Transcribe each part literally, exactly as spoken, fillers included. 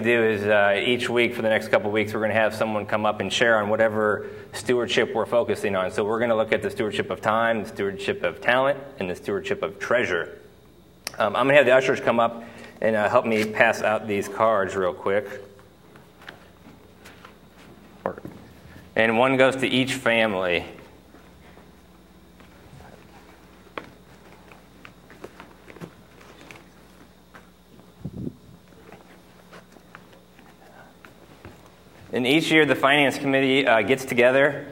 do is uh, each week for the next couple of weeks, we're going to have someone come up and share on whatever stewardship we're focusing on. So we're going to look at the stewardship of time, the stewardship of talent, and the stewardship of treasure. Um, I'm going to have the ushers come up and uh, help me pass out these cards real quick. And one goes to each family. And each year the Finance Committee uh, gets together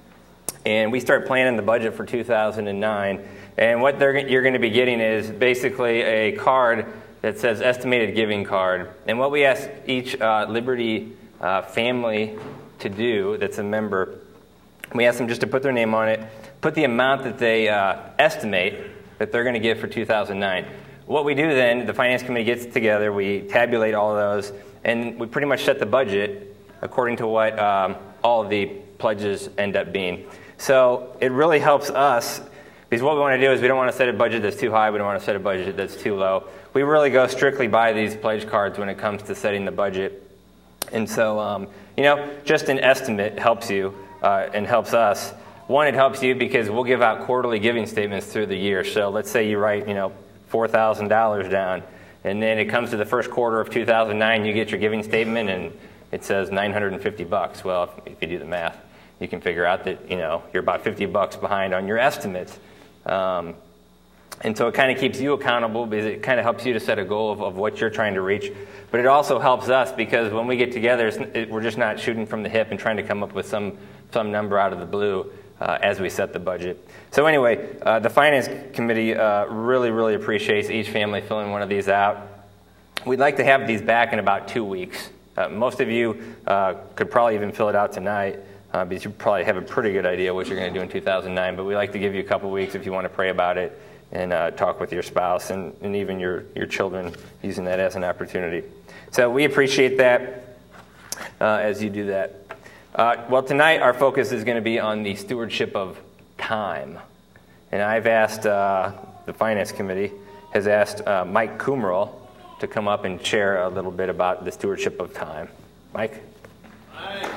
and we start planning the budget for two thousand nine. And what they're, you're going to be getting is basically a card that says estimated giving card. And what we ask each uh, Liberty uh, family to do that's a member, we ask them just to put their name on it, put the amount that they uh, estimate that they're going to give for two thousand nine. What we do then, the Finance Committee gets together, we tabulate all of those, and we pretty much set the budget according to what um, all of the pledges end up being. So it really helps us, because what we want to do is we don't want to set a budget that's too high, we don't want to set a budget that's too low. We really go strictly by these pledge cards when it comes to setting the budget. And so, um, you know, just an estimate helps you uh, and helps us. One, it helps you because we'll give out quarterly giving statements through the year. So let's say you write, you know, four thousand dollars down, and then it comes to the first quarter of two thousand nine, you get your giving statement, and it says nine hundred fifty bucks. Well, if, if you do the math, you can figure out that, you know, you're about fifty bucks behind on your estimates. Um, and so it kind of keeps you accountable because it kind of helps you to set a goal of, of what you're trying to reach. But it also helps us because when we get together, it's, it, we're just not shooting from the hip and trying to come up with some, some number out of the blue uh, as we set the budget. So anyway, uh, the Finance Committee uh, really, really appreciates each family filling one of these out. We'd like to have these back in about two weeks. Uh, most of you uh, could probably even fill it out tonight uh, because you probably have a pretty good idea what you're going to do in two thousand nine, but we like to give you a couple weeks if you want to pray about it and uh, talk with your spouse and, and even your, your children using that as an opportunity. So we appreciate that uh, as you do that. Uh, well, tonight our focus is going to be on the stewardship of time. And I've asked, uh, the Finance Committee has asked uh, Mike Kumerl to come up and share a little bit about the stewardship of time. Mike? Hi.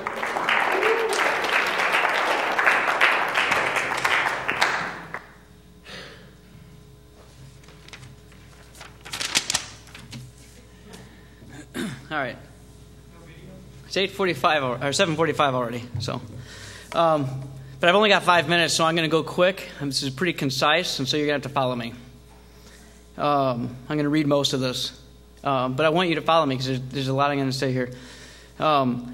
All right. It's eight forty-five or seven forty-five already. So, um, but I've only got five minutes, so I'm going to go quick. This is pretty concise, and so you're going to have to follow me. Um, I'm going to read most of this. Um, but I want you to follow me because there's, there's a lot I'm going to say here. Um,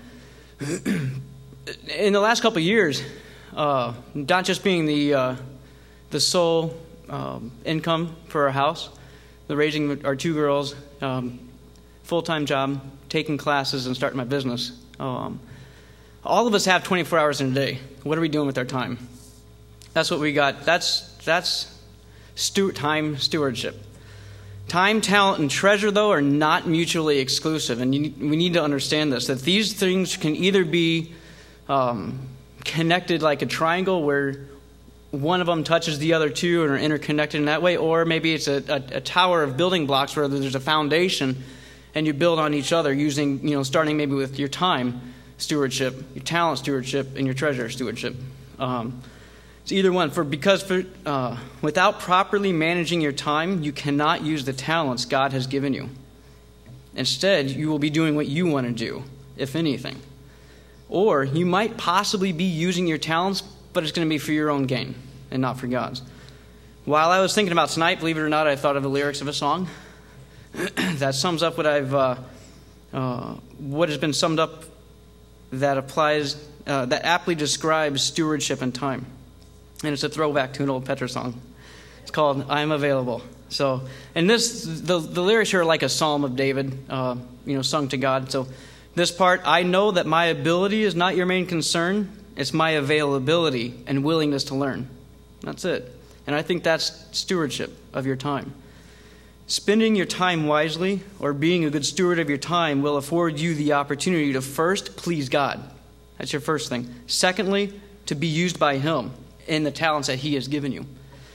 in the last couple of years, uh, not just being the uh, the sole um, income for our house, the raising our two girls, um, full-time job, taking classes, and starting my business. Um, all of us have twenty-four hours in a day. What are we doing with our time? That's what we got. That's that's stu- time stewardship. Time, talent, and treasure, though, are not mutually exclusive, and you, we need to understand this, that these things can either be um, connected like a triangle where one of them touches the other two and are interconnected in that way, or maybe it's a, a, a tower of building blocks where there's a foundation and you build on each other using, you know, starting maybe with your time stewardship, your talent stewardship, and your treasure stewardship. Um, It's either one. For because for uh, without properly managing your time, you cannot use the talents God has given you. Instead, you will be doing what you want to do, if anything. Or you might possibly be using your talents, but it's going to be for your own gain and not for God's. While I was thinking about tonight, believe it or not, I thought of the lyrics of a song that sums up what I've uh, uh, what has been summed up that applies uh, that aptly describes stewardship and time. And it's a throwback to an old Petra song. It's called "I'm Available." So, and this, the, the lyrics here are like a psalm of David, uh, you know, sung to God. So, this part, I know that my ability is not your main concern. It's my availability and willingness to learn. That's it. And I think that's stewardship of your time. Spending your time wisely or being a good steward of your time will afford you the opportunity to first please God. That's your first thing. Secondly, to be used by Him in the talents that He has given you.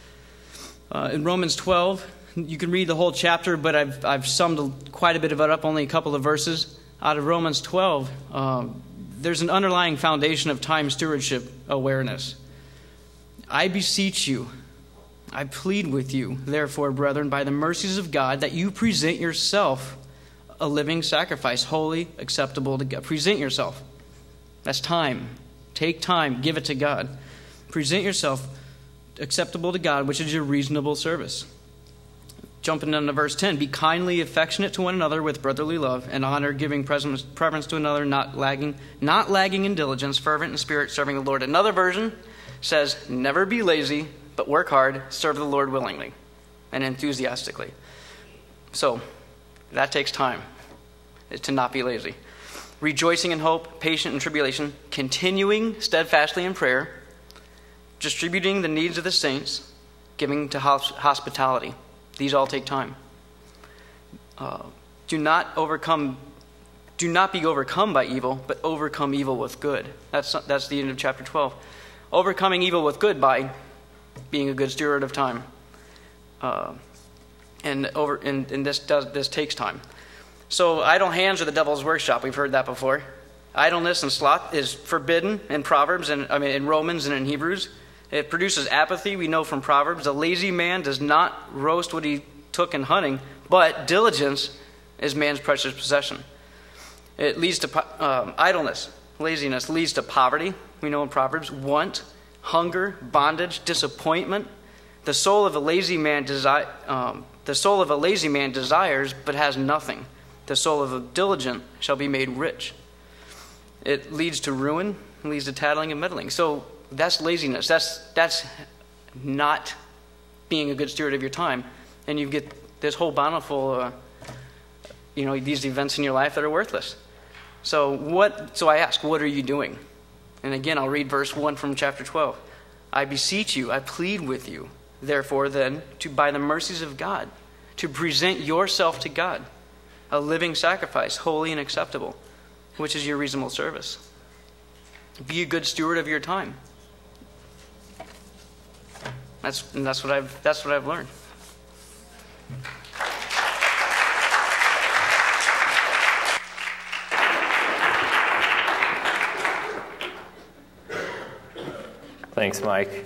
Uh, in Romans twelve, you can read the whole chapter, but I've I've summed quite a bit of it up, only a couple of verses. out of Romans twelve, um, there's an underlying foundation of time stewardship awareness. I beseech you, I plead with you, therefore, brethren, by the mercies of God, that you present yourself a living sacrifice, holy, acceptable to God. Present yourself. That's time. Take time. Give it to God. Present yourself acceptable to God, which is your reasonable service. Jumping into verse ten, be kindly affectionate to one another with brotherly love and honor, giving preference to another, not lagging, not lagging in diligence, fervent in spirit, serving the Lord. Another version says, never be lazy, but work hard, serve the Lord willingly and enthusiastically. So, that takes time, is to not be lazy. Rejoicing in hope, patient in tribulation, continuing steadfastly in prayer, distributing the needs of the saints, giving to hospitality. These all take time. Uh, do not overcome, do not be overcome by evil, but overcome evil with good. That's that's the end of chapter twelve. Overcoming evil with good by being a good steward of time. Uh, and over and, and this does this takes time. So idle hands are the devil's workshop. We've heard that before. Idleness and sloth is forbidden in Proverbs and I mean in Romans and in Hebrews. It produces apathy. We know from Proverbs, a lazy man does not roast what he took in hunting, but diligence is man's precious possession. It leads to um, idleness. Laziness leads to poverty. We know in Proverbs, want, hunger, bondage, disappointment. The soul of a lazy man desi- um, the soul of a lazy man desires, but has nothing. The soul of a diligent shall be made rich. It leads to ruin. It leads to tattling and meddling. So that's laziness. That's that's not being a good steward of your time. And you get this whole bountiful, uh, you know, these events in your life that are worthless. So what? So I ask, what are you doing? And again, I'll read verse one from chapter twelve. I beseech you, I plead with you, therefore then, to by the mercies of God, to present yourself to God, a living sacrifice, holy and acceptable, which is your reasonable service. Be a good steward of your time. That's and that's what I've that's what I've learned. Thanks, Mike.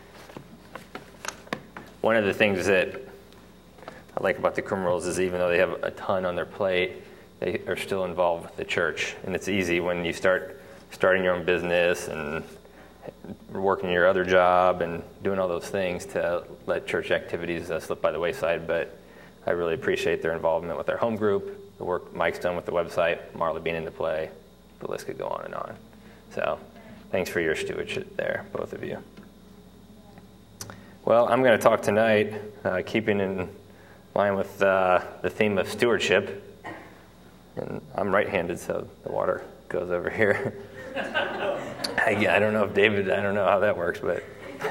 One of the things that I like about the criminals is even though they have a ton on their plate, they are still involved with the church. And it's easy when you start starting your own business and working your other job and doing all those things to let church activities uh, slip by the wayside. But I really appreciate their involvement with their home group, the work Mike's done with the website, Marla being into play. The list could go on and on. So thanks for your stewardship there, both of you. Well, I'm going to talk tonight, uh, keeping in line with uh, the theme of stewardship. And I'm right-handed, so the water goes over here. I, I don't know if David, I don't know how that works, but.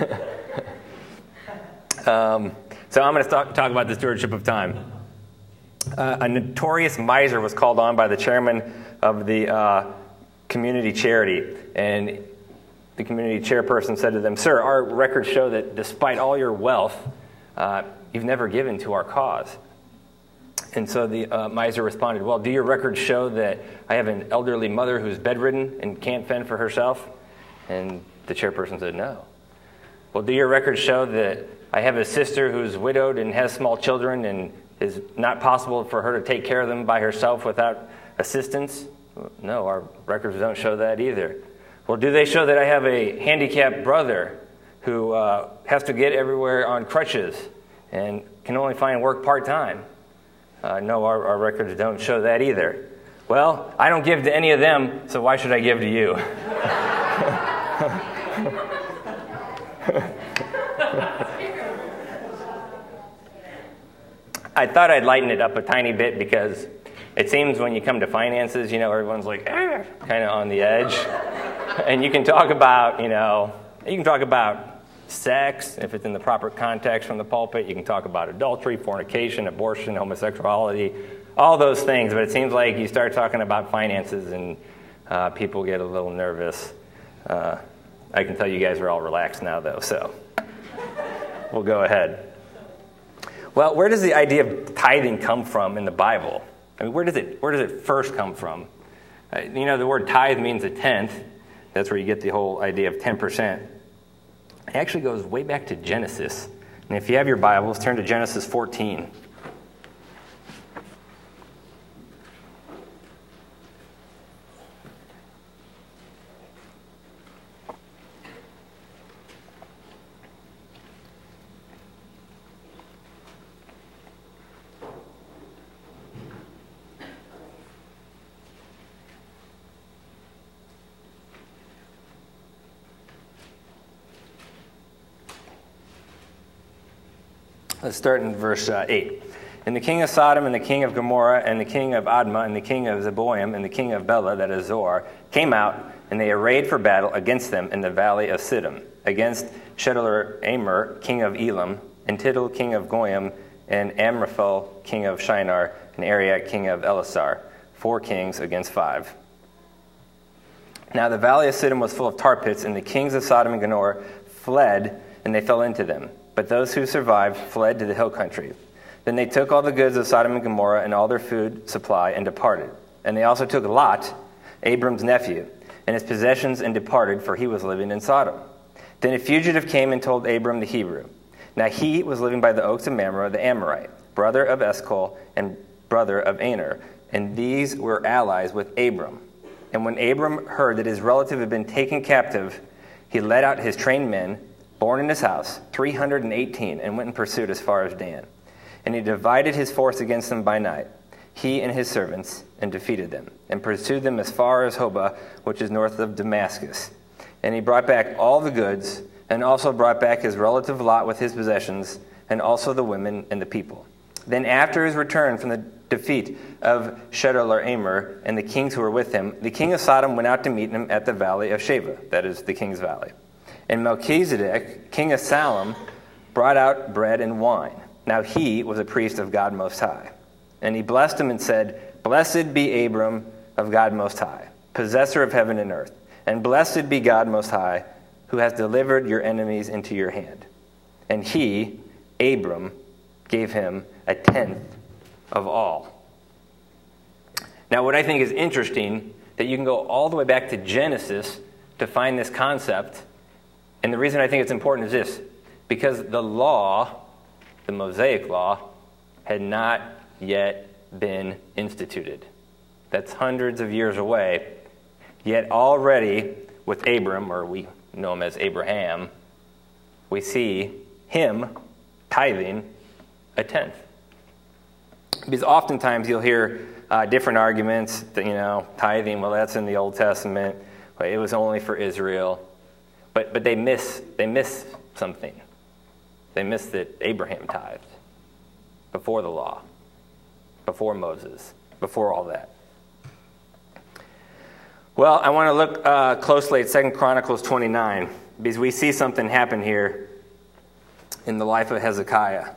um, so I'm going to talk, talk about the stewardship of time. Uh, a notorious miser was called on by the chairman of the uh, community charity, and the community chairperson said to them, "Sir, our records show that despite all your wealth, uh, you've never given to our cause." And so the uh, miser responded, "Well, do your records show that I have an elderly mother who's bedridden and can't fend for herself?" And the chairperson said, "No." "Well, do your records show that I have a sister who's widowed and has small children and is not possible for her to take care of them by herself without assistance?" "No, our records don't show that either." "Well, do they show that I have a handicapped brother who uh, has to get everywhere on crutches and can only find work part-time?" Uh, "no, our, our records don't show that either." "Well, I don't give to any of them, so why should I give to you?" I thought I'd lighten it up a tiny bit because it seems when you come to finances, you know, everyone's like, eh, kind of on the edge. And you can talk about, you know, you can talk about sex, if it's in the proper context from the pulpit. You can talk about adultery, fornication, abortion, homosexuality, all those things. But it seems like you start talking about finances and uh, people get a little nervous. Uh, I can tell you guys are all relaxed now, though, so we'll go ahead. Well, where does the idea of tithing come from in the Bible? I mean, where does it, where does it first come from? Uh, you know, the word tithe means a tenth. That's where you get the whole idea of ten percent. It actually goes way back to Genesis. And if you have your Bibles, turn to Genesis fourteen. Let's start in verse uh, eight. And the king of Sodom and the king of Gomorrah and the king of Admah and the king of Zeboim and the king of Bela, that is Zoar, came out, and they arrayed for battle against them in the valley of Siddim, against Chedorlaomer, king of Elam, and Tidal, king of Goyim, and Amraphel, king of Shinar, and Ariak, king of Elasar, four kings against five. Now the valley of Siddim was full of tar pits, and the kings of Sodom and Gomorrah fled, and they fell into them. But those who survived fled to the hill country. Then they took all the goods of Sodom and Gomorrah and all their food supply and departed. And they also took Lot, Abram's nephew, and his possessions and departed, for he was living in Sodom. Then a fugitive came and told Abram the Hebrew. Now he was living by the oaks of Mamre, the Amorite, brother of Eshcol and brother of Aner. And these were allies with Abram. And when Abram heard that his relative had been taken captive, he led out his trained men, born in his house, three hundred eighteen, and went in pursuit as far as Dan. And he divided his force against them by night, he and his servants, and defeated them, and pursued them as far as Hobah, which is north of Damascus. And he brought back all the goods, and also brought back his relative Lot with his possessions, and also the women and the people. Then after his return from the defeat of Chedorlaomer and the kings who were with him, the king of Sodom went out to meet him at the valley of Sheva, that is the king's valley. And Melchizedek, king of Salem, brought out bread and wine. Now he was a priest of God Most High. And he blessed him and said, Blessed be Abram of God Most High, possessor of heaven and earth. And blessed be God Most High, who has delivered your enemies into your hand. And he, Abram, gave him a tenth of all. Now what I think is interesting, that you can go all the way back to Genesis to find this concept. And the reason I think it's important is this, because the law, the Mosaic law, had not yet been instituted. That's hundreds of years away. Yet already with Abram, or we know him as Abraham, we see him tithing a tenth. Because oftentimes you'll hear uh, different arguments that, you know, tithing, well, that's in the Old Testament. But it was only for Israel. But but they miss they miss something. They miss that Abraham tithed before the law, before Moses, before all that. Well, I want to look uh, closely at Second Chronicles twenty-nine, because we see something happen here in the life of Hezekiah.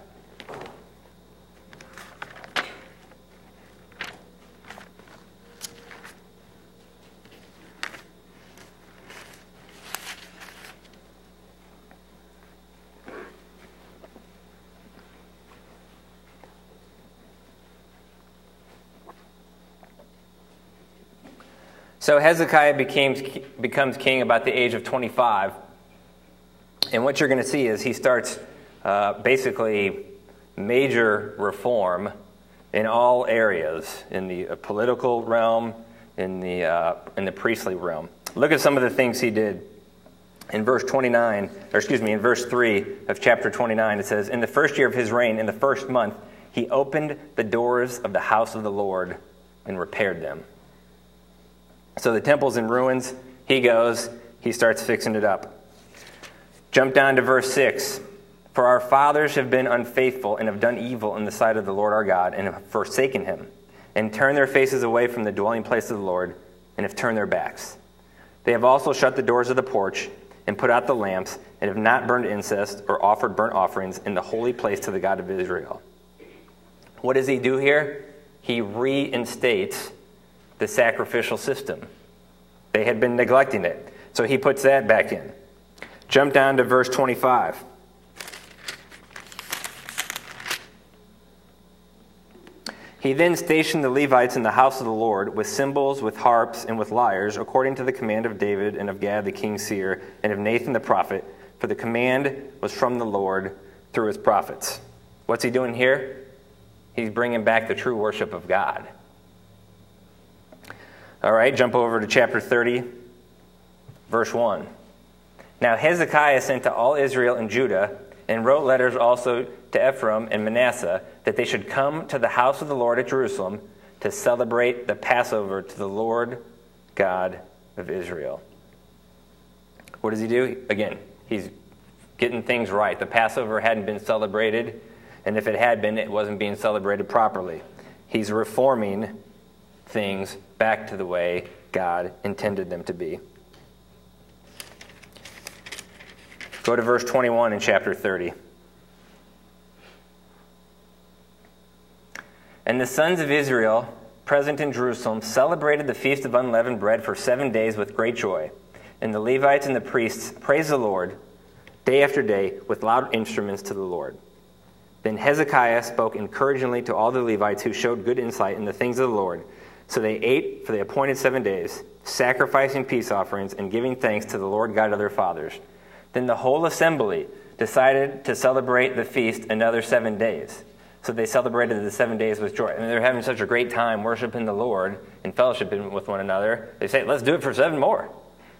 So Hezekiah becomes, becomes king about the age of twenty-five. And what you're going to see is he starts uh, basically major reform in all areas, in the uh, political realm, in the, uh, in the priestly realm. Look at some of the things he did. In verse twenty-nine, or excuse me, in verse three of chapter twenty-nine, it says, In the first year of his reign, in the first month, he opened the doors of the house of the Lord and repaired them. So the temple's in ruins. He goes, he starts fixing it up. Jump down to verse six. For our fathers have been unfaithful and have done evil in the sight of the Lord our God and have forsaken him, and turned their faces away from the dwelling place of the Lord, and have turned their backs. They have also shut the doors of the porch and put out the lamps, and have not burned incense or offered burnt offerings in the holy place to the God of Israel. What does he do here? He reinstates the sacrificial system. They had been neglecting it. So he puts that back in. Jump down to verse twenty-five. He then stationed the Levites in the house of the Lord with cymbals, with harps, and with lyres, according to the command of David and of Gad the king's seer, and of Nathan the prophet, for the command was from the Lord through his prophets. What's he doing here? He's bringing back the true worship of God. All right, jump over to chapter thirty, verse one. Now Hezekiah sent to all Israel and Judah, and wrote letters also to Ephraim and Manasseh, that they should come to the house of the Lord at Jerusalem to celebrate the Passover to the Lord God of Israel. What does he do? Again, he's getting things right. The Passover hadn't been celebrated, and if it had been, it wasn't being celebrated properly. He's reforming things back to the way God intended them to be. Go to verse twenty-one in chapter thirty. And the sons of Israel, present in Jerusalem, celebrated the feast of unleavened bread for seven days with great joy. And the Levites and the priests praised the Lord day after day with loud instruments to the Lord. Then Hezekiah spoke encouragingly to all the Levites who showed good insight in the things of the Lord. So they ate for the appointed seven days, sacrificing peace offerings and giving thanks to the Lord God of their fathers. Then the whole assembly decided to celebrate the feast another seven days. So they celebrated the seven days with joy. I mean, they're having such a great time worshiping the Lord and fellowshipping with one another. They say, let's do it for seven more.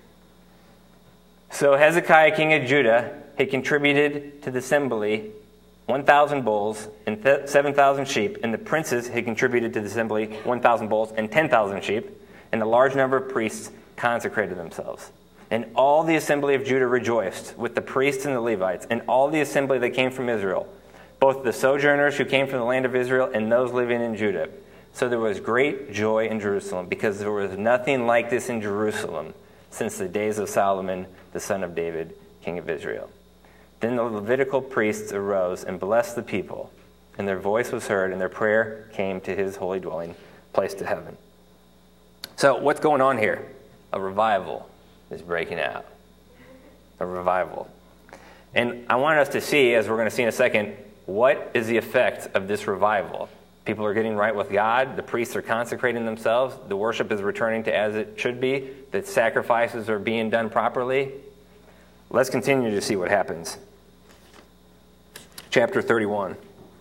So Hezekiah, king of Judah, had contributed to the assembly one thousand bulls and th- seven thousand sheep, and the princes had contributed to the assembly one thousand bulls and ten thousand sheep, and a large number of priests consecrated themselves. And all the assembly of Judah rejoiced with the priests and the Levites, and all the assembly that came from Israel, both the sojourners who came from the land of Israel and those living in Judah. So there was great joy in Jerusalem, because there was nothing like this in Jerusalem since the days of Solomon, the son of David, king of Israel. Then the Levitical priests arose and blessed the people, and their voice was heard, and their prayer came to his holy dwelling place to heaven. So what's going on here? A revival is breaking out. A revival. And I want us to see, as we're going to see in a second, what is the effect of this revival? People are getting right with God. The priests are consecrating themselves. The worship is returning to as it should be. The sacrifices are being done properly. Let's continue to see what happens. Chapter thirty-one.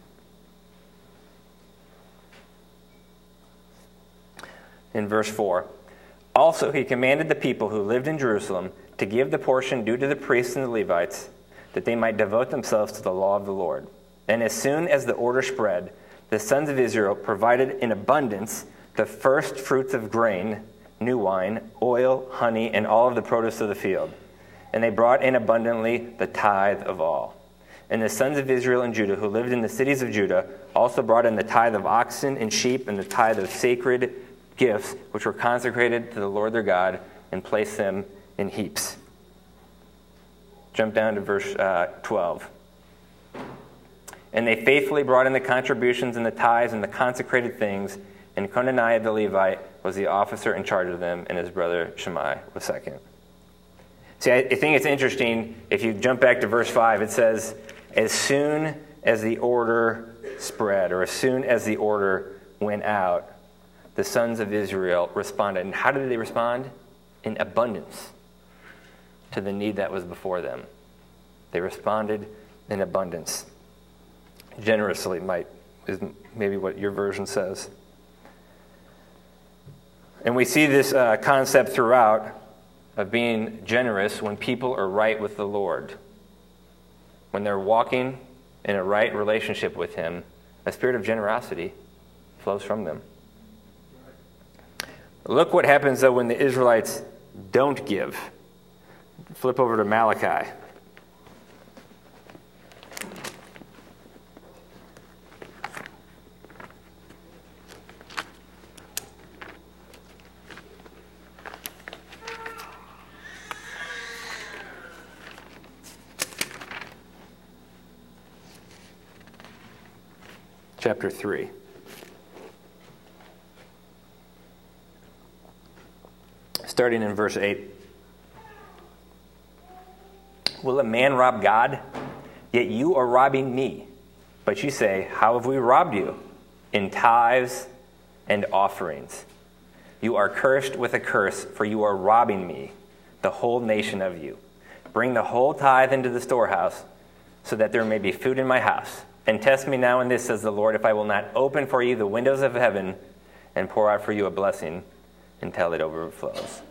In verse four. Also he commanded the people who lived in Jerusalem to give the portion due to the priests and the Levites, that they might devote themselves to the law of the Lord. And as soon as the order spread, the sons of Israel provided in abundance the first fruits of grain, new wine, oil, honey, and all of the produce of the field. And they brought in abundantly the tithe of all. And the sons of Israel and Judah who lived in the cities of Judah also brought in the tithe of oxen and sheep and the tithe of sacred gifts, which were consecrated to the Lord their God, and placed them in heaps. Jump down to verse uh, twelve. And they faithfully brought in the contributions and the tithes and the consecrated things, and Conaniah the Levite was the officer in charge of them, and his brother Shammai was second. See, I think it's interesting, if you jump back to verse five, it says, as soon as the order spread, or as soon as the order went out, the sons of Israel responded. And how did they respond? In abundance to the need that was before them. They responded in abundance. Generously, might is maybe what your version says. And we see this uh, concept throughout of being generous when people are right with the Lord. When they're walking in a right relationship with Him, a spirit of generosity flows from them. Look what happens, though, when the Israelites don't give. Flip over to Malachi. Chapter three. Starting in verse eight. Will a man rob God? Yet you are robbing me. But you say, how have we robbed you? in tithes and offerings. You are cursed with a curse, for you are robbing me, the whole nation, of you. Bring the whole tithe into the storehouse, so that there may be food in my house. And test me now in this, says the Lord, if I will not open for you the windows of heaven and pour out for you a blessing until it overflows.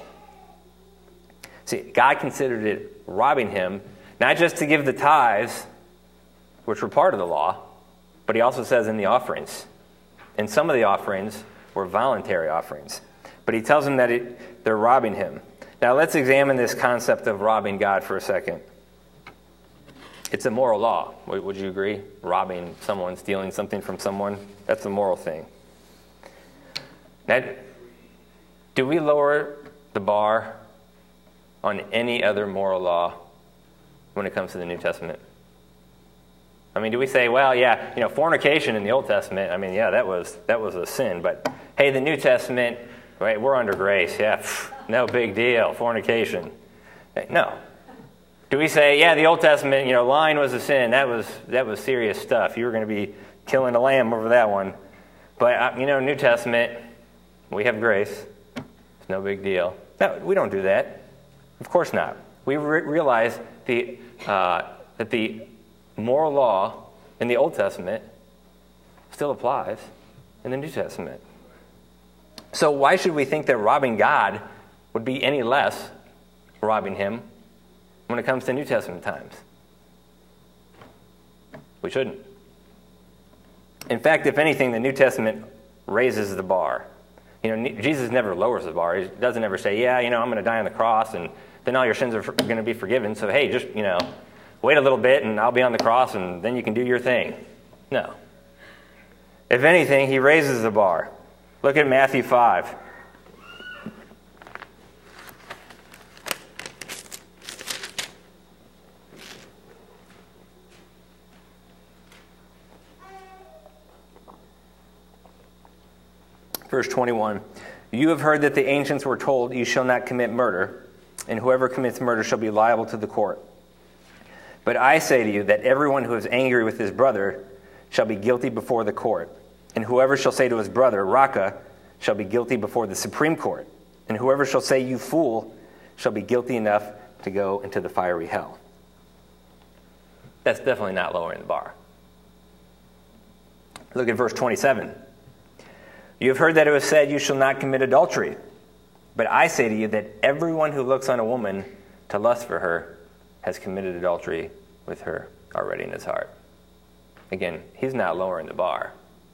See, God considered it robbing him, not just to give the tithes, which were part of the law, but he also says in the offerings. And some of the offerings were voluntary offerings. But he tells them that it, they're robbing him. Now let's examine this concept of robbing God for a second. It's a moral law. Would you agree? Robbing someone, stealing something from someone, that's a moral thing. Now, do we lower the bar on any other moral law when it comes to the New Testament? I mean, do we say, well, yeah, you know, fornication in the Old Testament, I mean, yeah, that was that was a sin, but hey, the New Testament, right, we're under grace, yeah, pff, no big deal, fornication. No. Do we say, yeah, the Old Testament, you know, lying was a sin, that was that was serious stuff, you were going to be killing a lamb over that one. But, you know, New Testament, we have grace, it's no big deal. No, we don't do that. Of course not. We re- realize the uh, that the moral law in the Old Testament still applies in the New Testament. So why should we think that robbing God would be any less robbing him when it comes to New Testament times? We shouldn't. In fact, if anything, the New Testament raises the bar. You know, Jesus never lowers the bar. He doesn't ever say, yeah, you know, I'm going to die on the cross and then all your sins are going to be forgiven. So, hey, just, you know, wait a little bit and I'll be on the cross and then you can do your thing. No. If anything, he raises the bar. Look at Matthew five. Verse twenty-one. You have heard that the ancients were told, you shall not commit murder, and whoever commits murder shall be liable to the court. But I say to you that everyone who is angry with his brother shall be guilty before the court. And whoever shall say to his brother, Raca, shall be guilty before the Supreme Court. And whoever shall say, you fool, shall be guilty enough to go into the fiery hell. That's definitely not lowering the bar. Look at verse twenty-seven. You have heard that it was said, you shall not commit adultery. But I say to you that everyone who looks on a woman to lust for her has committed adultery with her already in his heart. Again, he's not lowering the bar.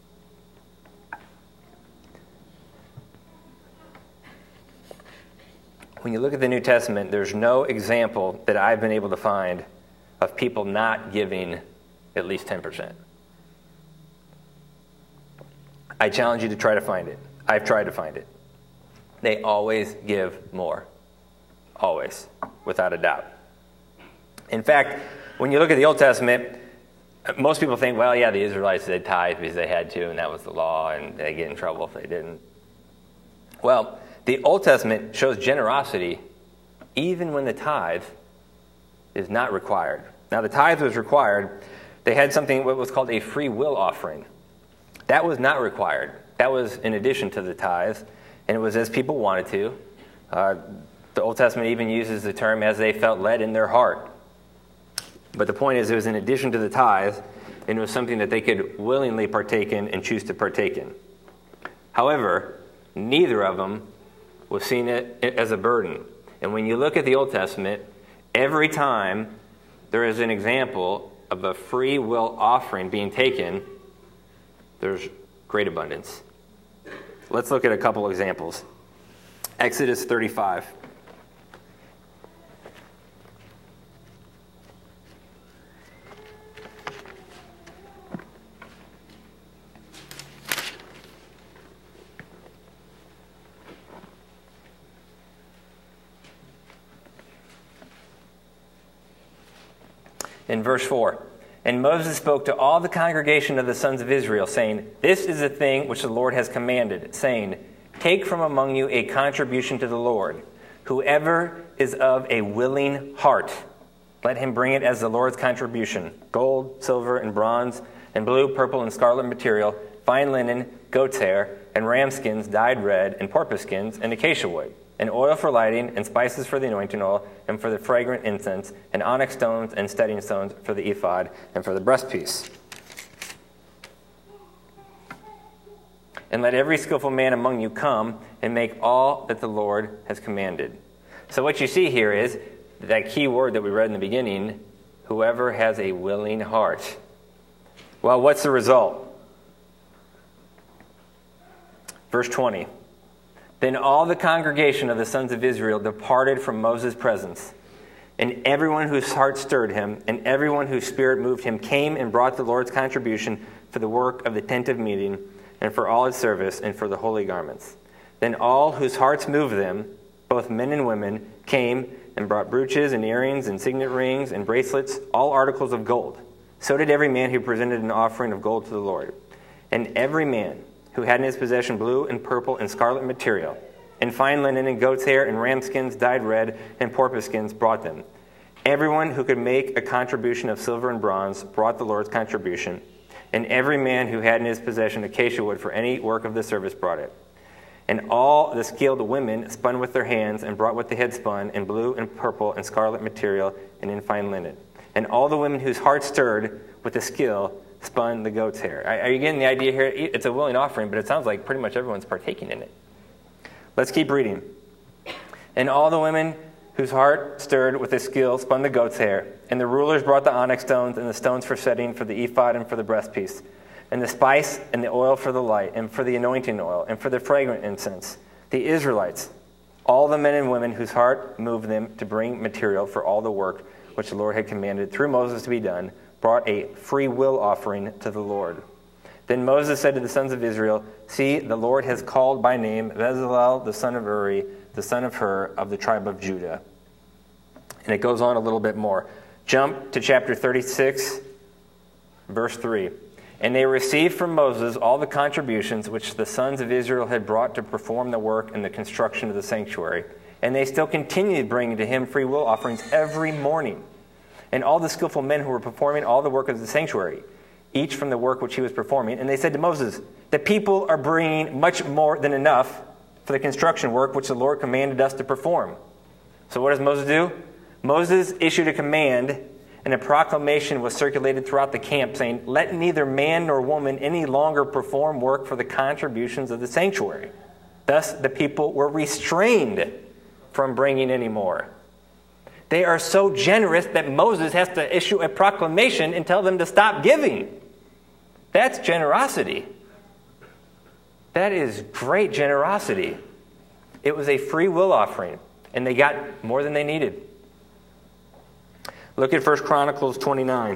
When you look at the New Testament, there's no example that I've been able to find of people not giving at least ten percent. I challenge you to try to find it. I've tried to find it. They always give more. Always, without a doubt. In fact, when you look at the Old Testament, most people think, well, yeah, the Israelites did tithe because they had to, and that was the law, and they get in trouble if they didn't. Well, the Old Testament shows generosity even when the tithe is not required. Now, the tithe was required. They had something what was called a free will offering. That was not required. That was in addition to the tithe, and it was as people wanted to. Uh, the Old Testament even uses the term as they felt led in their heart. But the point is, it was in addition to the tithe, and it was something that they could willingly partake in and choose to partake in. However, neither of them was seen as a burden. And when you look at the Old Testament, every time there is an example of a free will offering being taken, there's great abundance. Let's look at a couple examples. Exodus thirty-five. In verse four, and Moses spoke to all the congregation of the sons of Israel, saying, this is a thing which the Lord has commanded, saying, take from among you a contribution to the Lord. Whoever is of a willing heart, let him bring it as the Lord's contribution, gold, silver, and bronze, and blue, purple, and scarlet material, fine linen, goat's hair, and ram skins dyed red, and porpoise skins, and acacia wood, and oil for lighting, and spices for the anointing oil, and for the fragrant incense, and onyx stones and studding stones for the ephod, and for the breastpiece. And let every skillful man among you come and make all that the Lord has commanded. So what you see here is that key word that we read in the beginning, whoever has a willing heart. Well, what's the result? Verse twenty. Then all the congregation of the sons of Israel departed from Moses' presence. And everyone whose heart stirred him, and everyone whose spirit moved him, came and brought the Lord's contribution for the work of the tent of meeting, and for all its service, and for the holy garments. Then all whose hearts moved them, both men and women, came and brought brooches and earrings and signet rings and bracelets, all articles of gold. So did every man who presented an offering of gold to the Lord. And every man who had in his possession blue and purple and scarlet material, and fine linen and goat's hair and ram skins dyed red and porpoise skins brought them. Everyone who could make a contribution of silver and bronze brought the Lord's contribution. And every man who had in his possession acacia wood for any work of the service brought it. And all the skilled women spun with their hands and brought what they had spun in blue and purple and scarlet material and in fine linen. And all the women whose hearts stirred with the skill spun the goat's hair. Are you getting the idea here? It's a willing offering, but it sounds like pretty much everyone's partaking in it. Let's keep reading. And all the women whose heart stirred with the skill spun the goat's hair. And the rulers brought the onyx stones and the stones for setting for the ephod and for the breastpiece, and the spice and the oil for the light, and for the anointing oil, and for the fragrant incense. The Israelites, all the men and women whose heart moved them to bring material for all the work which the Lord had commanded through Moses to be done, brought a free will offering to the Lord. Then Moses said to the sons of Israel, See, the Lord has called by name Bezalel the son of Uri, the son of Hur, of the tribe of Judah. And it goes on a little bit more. Jump to chapter thirty-six, verse three. And they received from Moses all the contributions which the sons of Israel had brought to perform the work in the construction of the sanctuary. And they still continued bringing to him free will offerings every morning. And all the skillful men who were performing all the work of the sanctuary, each from the work which he was performing. And they said to Moses, The people are bringing much more than enough for the construction work which the Lord commanded us to perform. So what does Moses do? Moses issued a command, and a proclamation was circulated throughout the camp saying, Let neither man nor woman any longer perform work for the contributions of the sanctuary. Thus the people were restrained from bringing any more. They are so generous that Moses has to issue a proclamation and tell them to stop giving. That's generosity. That is great generosity. It was a free will offering, and they got more than they needed. Look at First Chronicles twenty-nine.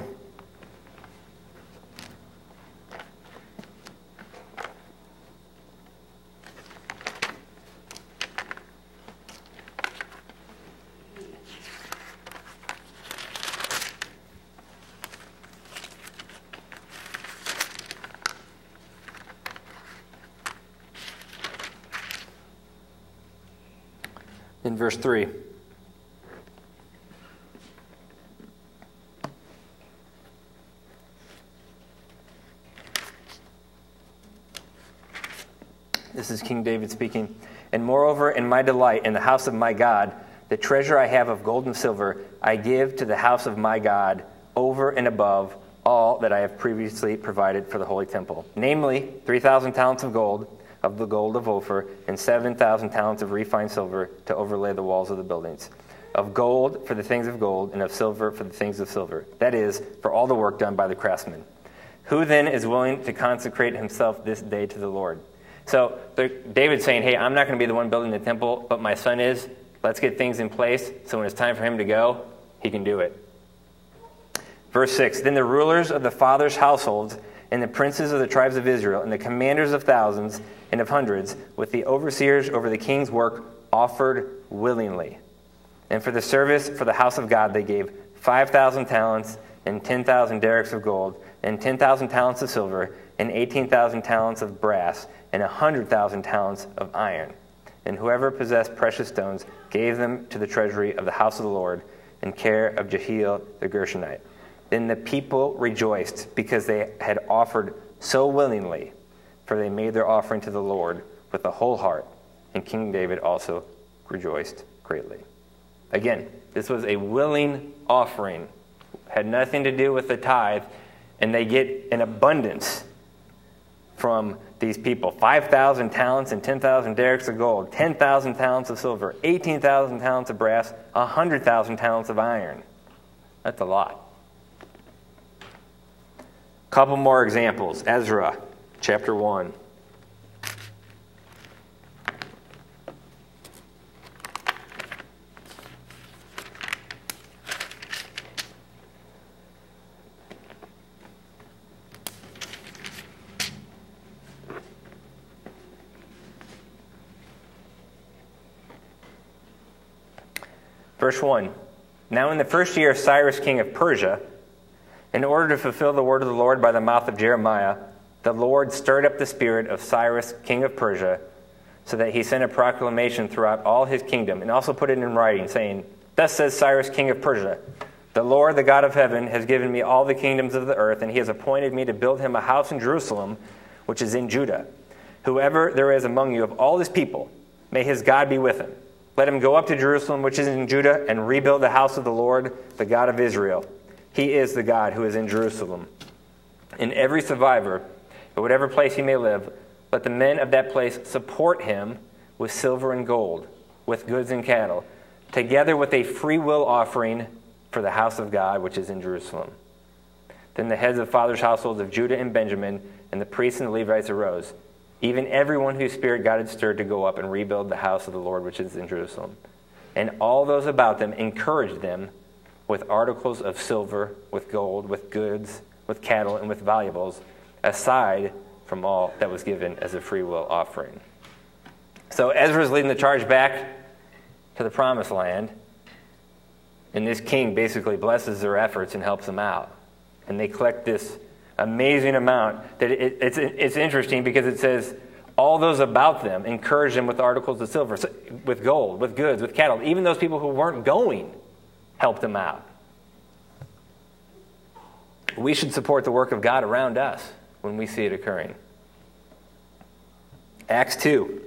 In verse three. This is King David speaking. And moreover, in my delight in the house of my God, the treasure I have of gold and silver, I give to the house of my God over and above all that I have previously provided for the holy temple. Namely, three thousand talents of gold, of the gold of Ophir, and seven thousand talents of refined silver to overlay the walls of the buildings. Of gold for the things of gold, and of silver for the things of silver. That is, for all the work done by the craftsmen. Who then is willing to consecrate himself this day to the Lord? So David's saying, hey, I'm not going to be the one building the temple, but my son is. Let's get things in place so when it's time for him to go, he can do it. Verse six, Then the rulers of the fathers' households and the princes of the tribes of Israel and the commanders of thousands and of hundreds with the overseers over the king's work offered willingly. And for the service for the house of God they gave five thousand talents and ten thousand derricks of gold and ten thousand talents of silver and eighteen thousand talents of brass and one hundred thousand talents of iron. And whoever possessed precious stones gave them to the treasury of the house of the Lord in care of Jehiel the Gershonite. Then the people rejoiced because they had offered so willingly. for they made their offering to the Lord with a whole heart. And King David also rejoiced greatly. Again, this was a willing offering. Had nothing to do with the tithe, and they get an abundance from these people. five thousand talents and ten thousand derricks of gold, ten thousand talents of silver, eighteen thousand talents of brass, one hundred thousand talents of iron. That's a lot. Couple more examples. Ezra, chapter one. Verse one, now in the first year of Cyrus king of Persia, in order to fulfill the word of the Lord by the mouth of Jeremiah, the Lord stirred up the spirit of Cyrus king of Persia, so that he sent a proclamation throughout all his kingdom, and also put it in writing, saying, thus says Cyrus king of Persia, the Lord, the God of heaven, has given me all the kingdoms of the earth, and he has appointed me to build him a house in Jerusalem, which is in Judah. Whoever there is among you of all his people, may his God be with him. Let him go up to Jerusalem, which is in Judah, and rebuild the house of the Lord, the God of Israel. He is the God who is in Jerusalem. And every survivor, at whatever place he may live, let the men of that place support him with silver and gold, with goods and cattle, together with a free will offering for the house of God, which is in Jerusalem. Then the heads of fathers' households of Judah and Benjamin, and the priests and the Levites arose, even everyone whose spirit God had stirred to go up and rebuild the house of the Lord which is in Jerusalem. And all those about them encouraged them with articles of silver, with gold, with goods, with cattle, and with valuables, aside from all that was given as a free will offering. So Ezra's leading the charge back to the promised land, and this king basically blesses their efforts and helps them out. And they collect this amazing amount that it, it's it's interesting because it says all those about them encourage them with articles of silver, with gold, with goods, with cattle. Even those people who weren't going helped them out. We should support the work of God around us when we see it occurring. Acts two.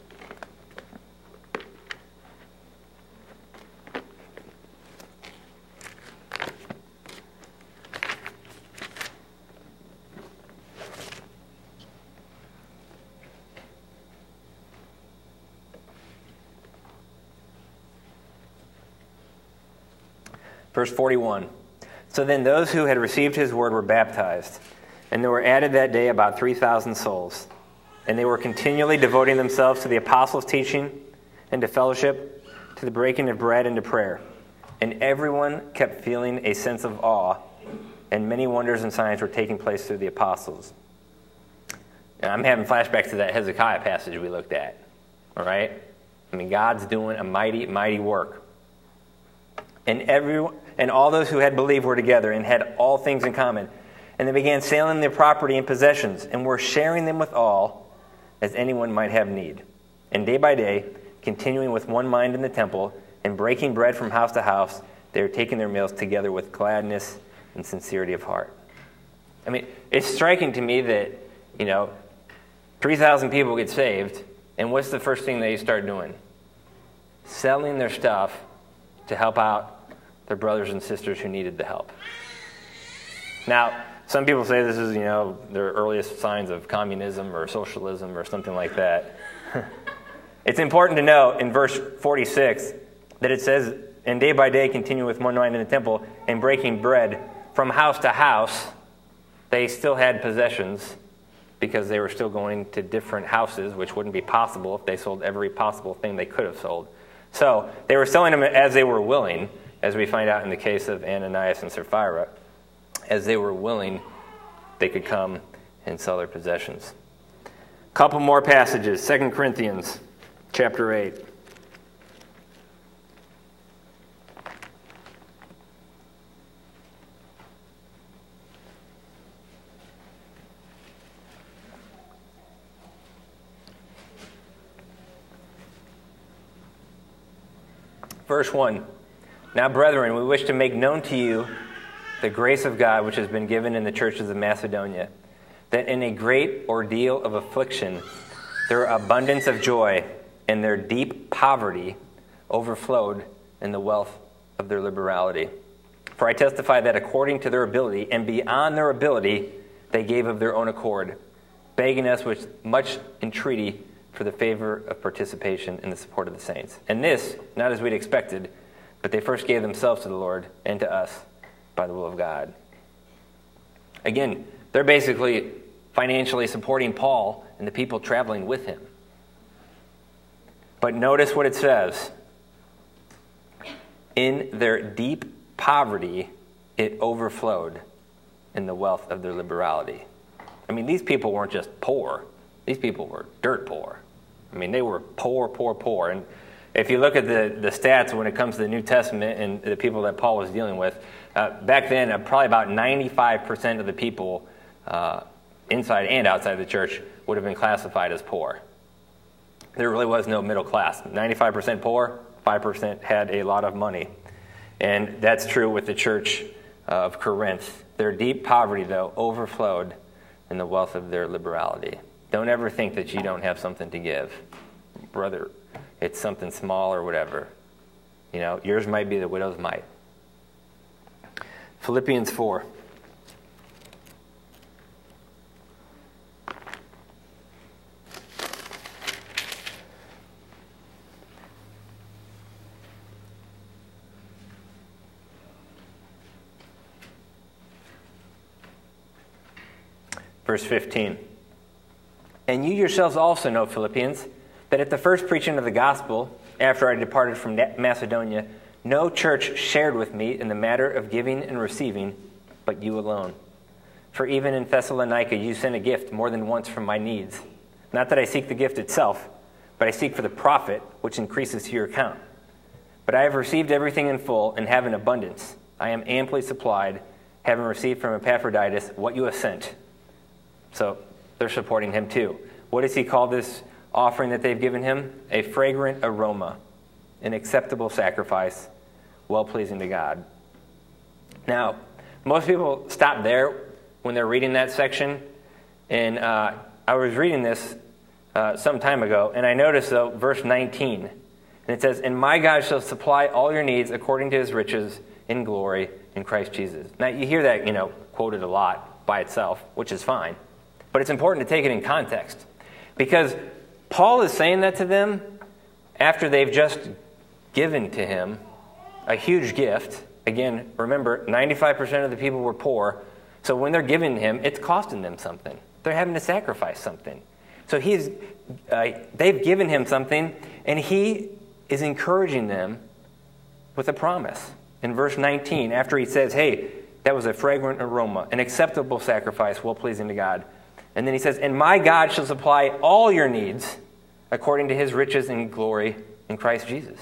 Verse forty-one, so then those who had received his word were baptized, and there were added that day about three thousand souls. And they were continually devoting themselves to the apostles' teaching and to fellowship, to the breaking of bread and to prayer. And everyone kept feeling a sense of awe, and many wonders and signs were taking place through the apostles. And I'm having flashbacks to that Hezekiah passage we looked at. All right? I mean, God's doing a mighty, mighty work. And everyone, and all those who had believed were together and had all things in common. And they began selling their property and possessions and were sharing them with all as anyone might have need. And day by day, continuing with one mind in the temple and breaking bread from house to house, they were taking their meals together with gladness and sincerity of heart. I mean, it's striking to me that, you know, three thousand people get saved, and what's the first thing they start doing? Selling their stuff to help out their brothers and sisters who needed the help. Now, some people say this is, you know, their earliest signs of communism or socialism or something like that. It's important to note in verse forty-six that it says, and day by day continue with one mind in the temple and breaking bread from house to house. They still had possessions because they were still going to different houses, which wouldn't be possible if they sold every possible thing they could have sold. So they were selling them as they were willing, as we find out in the case of Ananias and Sapphira. As they were willing, they could come and sell their possessions. A couple more passages. Second Corinthians chapter eight. Verse one, now, brethren, we wish to make known to you the grace of God which has been given in the churches of Macedonia. that in a great ordeal of affliction, their abundance of joy and their deep poverty overflowed in the wealth of their liberality. For I testify that according to their ability and beyond their ability, they gave of their own accord, begging us with much entreaty for the favor of participation in the support of the saints. And this, not as we'd expected, but they first gave themselves to the Lord and to us by the will of God. Again, they're basically financially supporting Paul and the people traveling with him. But notice what it says. In their deep poverty, it overflowed in the wealth of their liberality. I mean, these people weren't just poor. These people were dirt poor. I mean, they were poor, poor, poor. And if you look at the, the stats when it comes to the New Testament and the people that Paul was dealing with, uh, back then, uh, probably about ninety-five percent of the people uh, inside and outside of the church would have been classified as poor. There really was no middle class. ninety-five percent poor, five percent had a lot of money. And that's true with the church of Corinth. Their deep poverty, though, overflowed in the wealth of their liberality. Don't ever think that you don't have something to give. Brother, it's something small or whatever. You know, yours might be the widow's mite. Philippians four. Verse fifteen. And you yourselves also know, Philippians, that at the first preaching of the gospel, after I departed from Macedonia, no church shared with me in the matter of giving and receiving, but you alone. For even in Thessalonica you sent a gift more than once from my needs. Not that I seek the gift itself, but I seek for the profit which increases to your account. But I have received everything in full and have an abundance. I am amply supplied, having received from Epaphroditus what you have sent. So they're supporting him too. What does he call this offering that they've given him? A fragrant aroma, an acceptable sacrifice, well-pleasing to God. Now, most people stop there when they're reading that section. And uh, I was reading this uh, some time ago, and I noticed, though, verse nineteen. And it says, and my God shall supply all your needs according to his riches in glory in Christ Jesus. Now, you hear that, you know, quoted a lot by itself, which is fine. But it's important to take it in context. Because Paul is saying that to them after they've just given to him a huge gift. Again, remember, ninety-five percent of the people were poor. So when they're giving him, it's costing them something. They're having to sacrifice something. So he's, uh, they've given him something, and he is encouraging them with a promise. In verse nineteen, after he says, hey, that was a fragrant aroma, an acceptable sacrifice, well-pleasing to God. And then he says, and my God shall supply all your needs according to his riches and glory in Christ Jesus.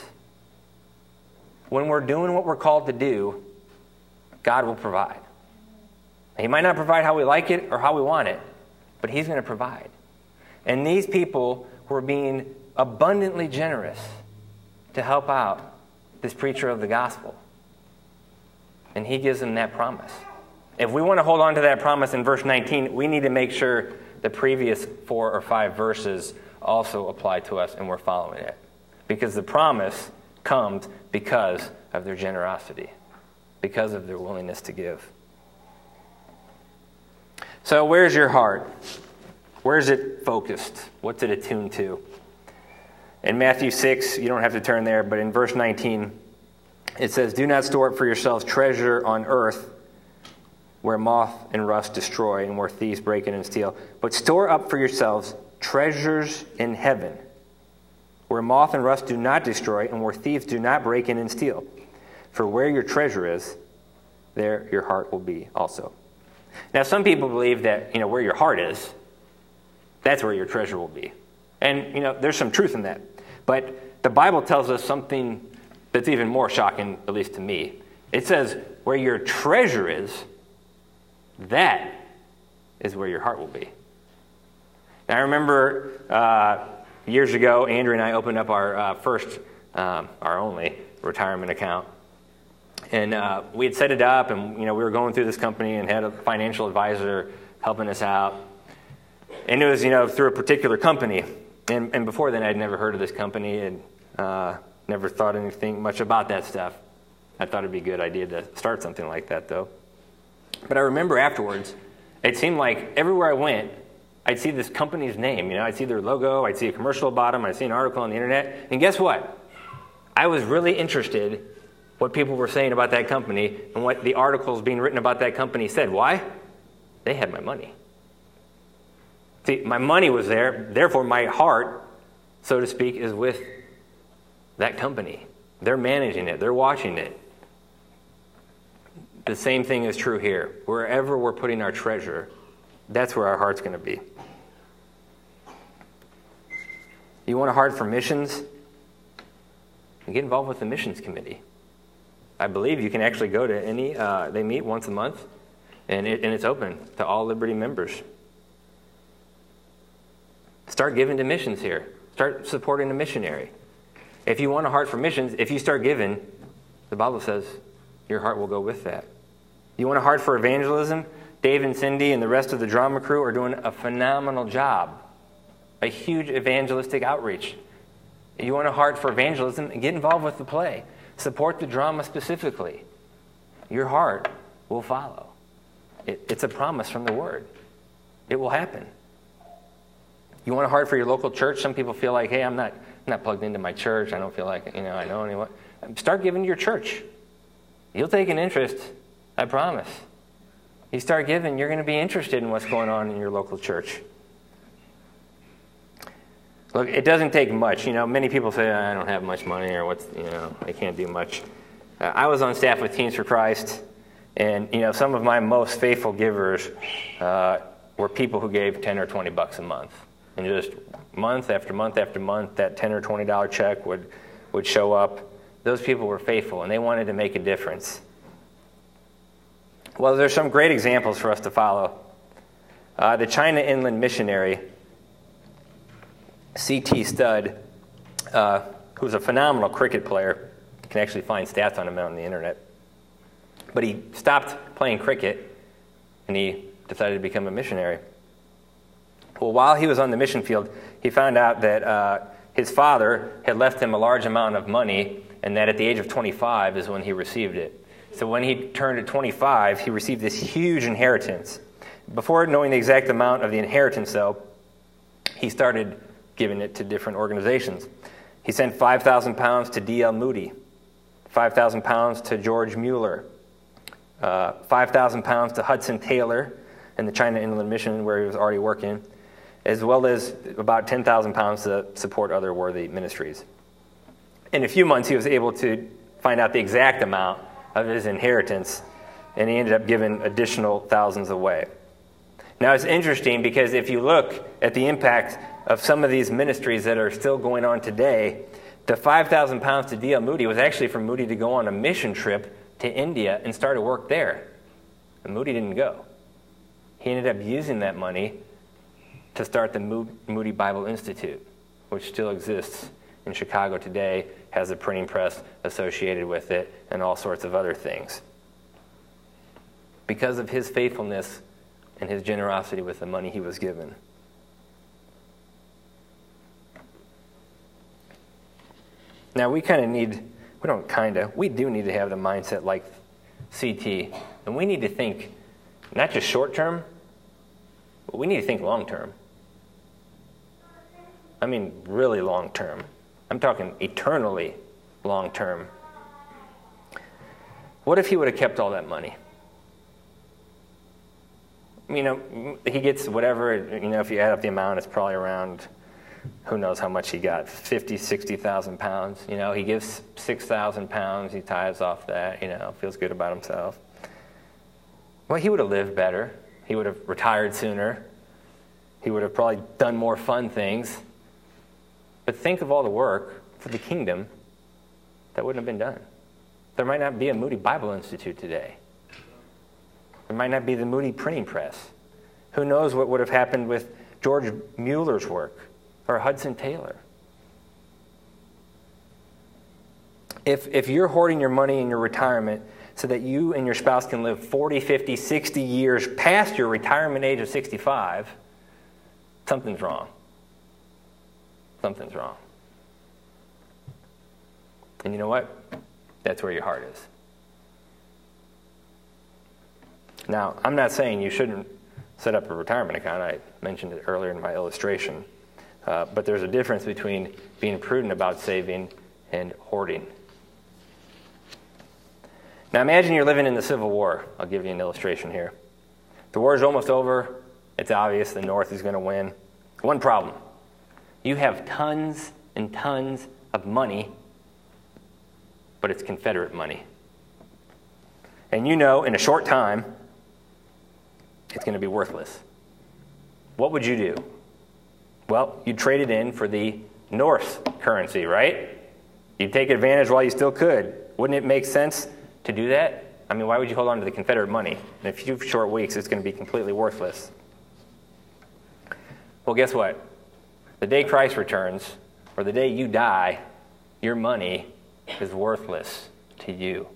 When we're doing what we're called to do, God will provide. He might not provide how we like it or how we want it, but he's going to provide. And these people were being abundantly generous to help out this preacher of the gospel. And he gives them that promise. If we want to hold on to that promise in verse nineteen, we need to make sure the previous four or five verses also apply to us and we're following it. Because the promise comes because of their generosity, because of their willingness to give. So where's your heart? Where's it focused? What's it attuned to? In Matthew six, you don't have to turn there, but in verse nineteen, it says, do not store up for yourselves treasure on earth, where moth and rust destroy and where thieves break in and steal. But store up for yourselves treasures in heaven, where moth and rust do not destroy and where thieves do not break in and steal. For where your treasure is, there your heart will be also. Now, some people believe that, you know, where your heart is, that's where your treasure will be. And, you know, there's some truth in that. But the Bible tells us something that's even more shocking, at least to me. It says, where your treasure is, that is where your heart will be. Now, I remember uh, years ago, Andrew and I opened up our uh, first, um, our only retirement account. And uh, we had set it up, and you know we were going through this company and had a financial advisor helping us out. And it was, you know, through a particular company. And, and before then, I'd never heard of this company and uh, never thought anything much about that stuff. I thought it'd be a good idea to start something like that, though. But I remember afterwards, it seemed like everywhere I went, I'd see this company's name. You know, I'd see their logo, I'd see a commercial about them, I'd see an article on the internet. And guess what? I was really interested what people were saying about that company and what the articles being written about that company said. Why? They had my money. See, my money was there, therefore my heart, so to speak, is with that company. They're managing it. They're watching it. The same thing is true here. Wherever we're putting our treasure, that's where our heart's going to be. You want a heart for missions? Get involved with the missions committee. I believe you can actually go to any, uh, they meet once a month, and, it, and it's open to all Liberty members. Start giving to missions here. Start supporting a missionary. If you want a heart for missions, if you start giving, the Bible says your heart will go with that. You want a heart for evangelism? Dave and Cindy and the rest of the drama crew are doing a phenomenal job. A huge evangelistic outreach. You want a heart for evangelism? Get involved with the play. Support the drama specifically. Your heart will follow. It, it's a promise from the Word. It will happen. You want a heart for your local church? Some people feel like, hey, I'm not, I'm not plugged into my church. I don't feel like, you know, I know anyone. Start giving to your church. You'll take an interest, I promise. You start giving, you're going to be interested in what's going on in your local church. Look, it doesn't take much. You know, many people say, I don't have much money, or what's, you know, I can't do much. Uh, I was on staff with Teens for Christ, and, you know, some of my most faithful givers uh, were people who gave ten or twenty bucks a month. And just month after month after month, that ten or twenty dollar check would, would show up. Those people were faithful, and they wanted to make a difference. Well, there's some great examples for us to follow. Uh, the China Inland Missionary, C T Studd, uh, who's a phenomenal cricket player. You can actually find stats on him on the internet. But he stopped playing cricket, and he decided to become a missionary. Well, while he was on the mission field, he found out that uh, his father had left him a large amount of money, and that at the age of twenty-five is when he received it. So when he turned to twenty-five, he received this huge inheritance. Before knowing the exact amount of the inheritance, though, he started giving it to different organizations. He sent five thousand pounds to D L Moody, five thousand pounds to George Mueller, uh, five thousand pounds to Hudson Taylor in the China Inland Mission where he was already working, as well as about ten thousand pounds to support other worthy ministries. In a few months, he was able to find out the exact amount of his inheritance, and he ended up giving additional thousands away. Now, it's interesting because if you look at the impact of some of these ministries that are still going on today, the five thousand pounds to D L Moody was actually for Moody to go on a mission trip to India and start to work there. And Moody didn't go. He ended up using that money to start the Moody Bible Institute, which still exists in Chicago today, has a printing press associated with it, and all sorts of other things. Because of his faithfulness and his generosity with the money he was given. Now, we kind of need, we don't kind of, we do need to have the mindset like C T. And we need to think not just short term, but we need to think long term. I mean, really long term. I'm talking eternally long term. What if he would have kept all that money? You know, he gets whatever, you know, if you add up the amount, it's probably around, who knows how much he got, fifty, sixty thousand pounds. You know, he gives six thousand pounds, he tithes off that, you know, feels good about himself. Well, he would have lived better. He would have retired sooner. He would have probably done more fun things. But think of all the work for the kingdom that wouldn't have been done. There might not be a Moody Bible Institute today. There might not be the Moody printing press. Who knows what would have happened with George Mueller's work or Hudson Taylor. If, if you're hoarding your money in your retirement so that you and your spouse can live forty, fifty, sixty years past your retirement age of sixty-five, something's wrong. Something's wrong. And you know what? That's where your heart is. Now, I'm not saying you shouldn't set up a retirement account. I mentioned it earlier in my illustration. Uh, but there's a difference between being prudent about saving and hoarding. Now, imagine you're living in the Civil War. I'll give you an illustration here. The war is almost over. It's obvious the North is going to win. One problem. You have tons and tons of money, but it's Confederate money. And you know in a short time, it's going to be worthless. What would you do? Well, you'd trade it in for the Norse currency, right? You'd take advantage while you still could. Wouldn't it make sense to do that? I mean, why would you hold on to the Confederate money? In a few short weeks, it's going to be completely worthless. Well, guess what? The day Christ returns, or the day you die, your money is worthless to you.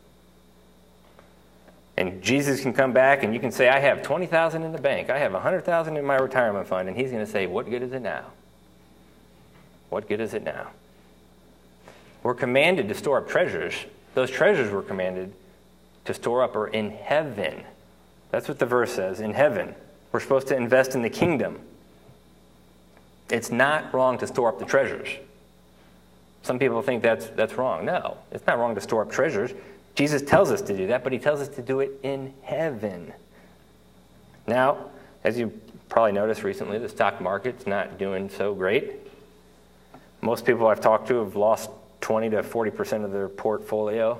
And Jesus can come back and you can say, I have twenty thousand dollars in the bank. I have one hundred thousand dollars in my retirement fund. And he's going to say, what good is it now? What good is it now? We're commanded to store up treasures. Those treasures were commanded to store up are in heaven. That's what the verse says, in heaven. We're supposed to invest in the kingdom. It's not wrong to store up the treasures. Some people think that's that's wrong. No, it's not wrong to store up treasures. Jesus tells us to do that, but he tells us to do it in heaven. Now, as you probably noticed recently, the stock market's not doing so great. Most people I've talked to have lost twenty to forty percent of their portfolio.